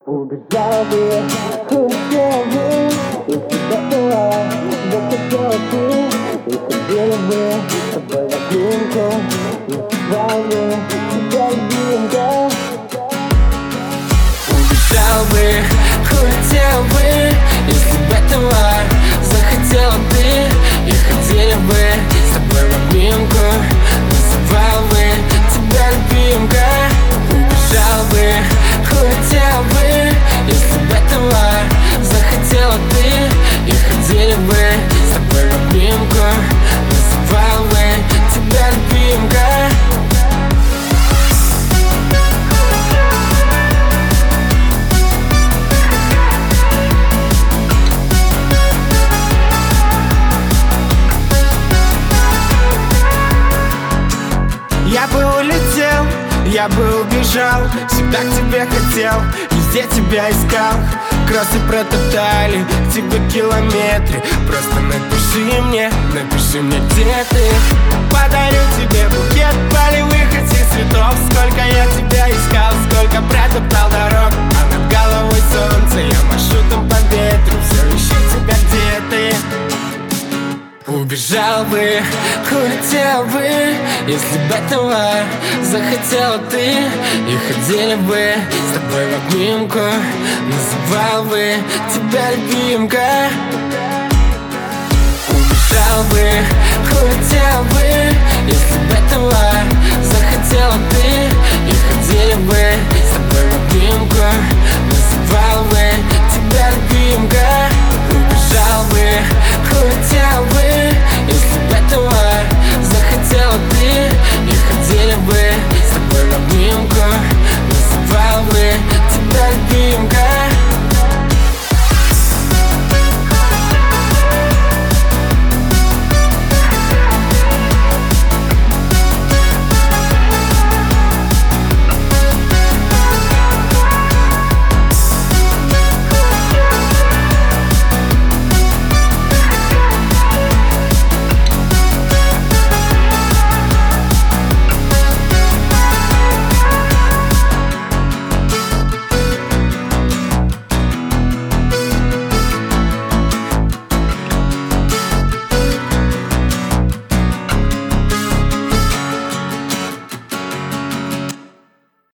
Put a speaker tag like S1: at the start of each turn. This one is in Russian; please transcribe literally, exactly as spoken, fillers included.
S1: Убежал бы, улетел бы, если бы этого захотела ты. И ходила бы с тобой в обнимку, называл бы тебя любимка.
S2: Убежал бы, улетел бы, если бы этого захотела ты. И ходили бы с тобой в обнимку, называл бы тебя любимка. Убежал бы, улетел бы, если бы этого захотела ты. И ходили бы с тобой в обнимку, называл бы тебя любимка. Я бы улетел, я бы убежал, всегда к тебе хотел, везде тебя искал. Кроссы протоптали, к тебе километры. Просто напиши мне, напиши мне, где ты. Подарю тебе букет полевых этих цветов. Сколько я тебя искал, сколько протоптал дорог. А над головой солнце, я машу там по ветру. Все ищу тебя, где ты. Убежал бы, улетел бы, если бы этого захотела ты. И ходили бы с тобой в обнимку, называл бы тебя любимка. Убежал бы, улетел бы, если бы этого захотела ты. И ходили бы с тобой в обнимку,